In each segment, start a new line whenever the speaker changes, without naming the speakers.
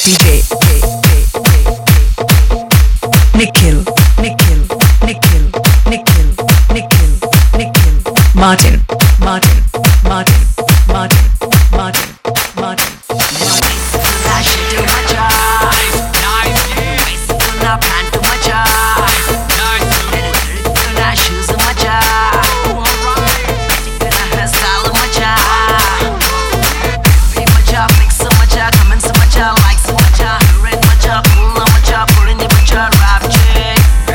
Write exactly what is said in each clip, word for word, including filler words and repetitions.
D J Nikhil Nikhil Nikhil Nikhil Nikhil Nikhil Martin Martin Martin Martin Martin Martin
I should do my job. Basically, I plan to my job. I shoes on my job. I hairstyle on my job. Be my job, fix on my job, comments on my job, likes on my job, read my job, pull on my job, put in my job, rap check.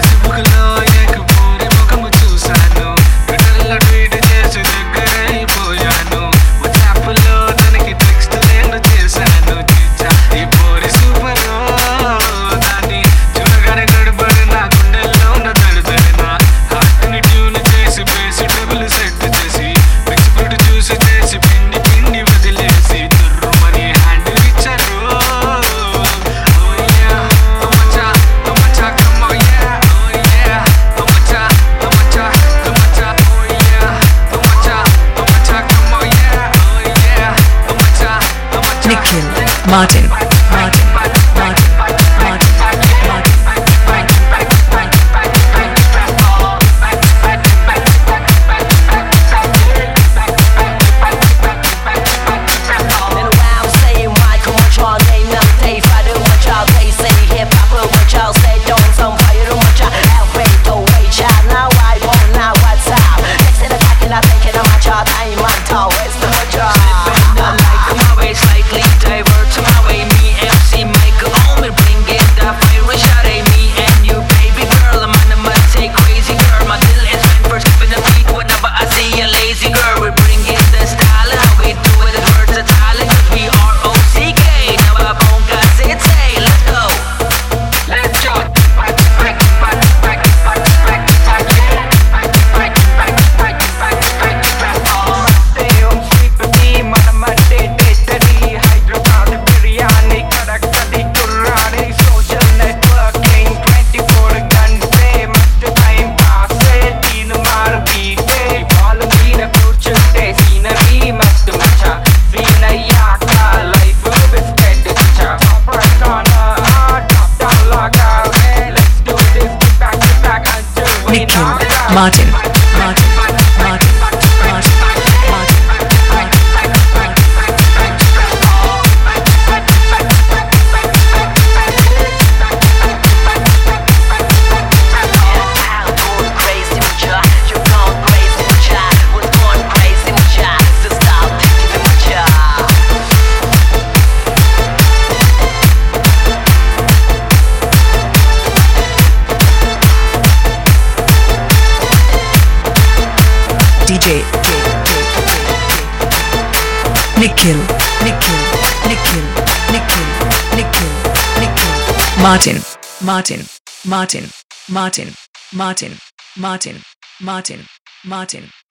Nikhil Martin Martin Martin Martin
And while I'm saying why, come on, y'all name them, they fight it, what y'all they say, hip hop, what y'all say, don't some fire, what y'all elevate, the way, child, now I won't, now what's up? Next in the talking, I'm thinking of my child, I'm on top, it's the what y'all. I'm like my way, slightly divert to my way, me, M C, Michael, Omer, bring it, the fire, shot, me and you, baby girl, I'm on the mud, take crazy girl, my deal is meant for skipping the beat, whenever I see a lazy girl, we bring it, the style, how we do it, it's versatile, cause we are O C K, now I won't got it, say, let's go. Let's go.
Nikhil Martin Martin Martin Martin D J Nikhil Nikhil Nikhil Nikhil Nikhil Nikhil Martin Martin Martin Martin Martin Martin Martin Martin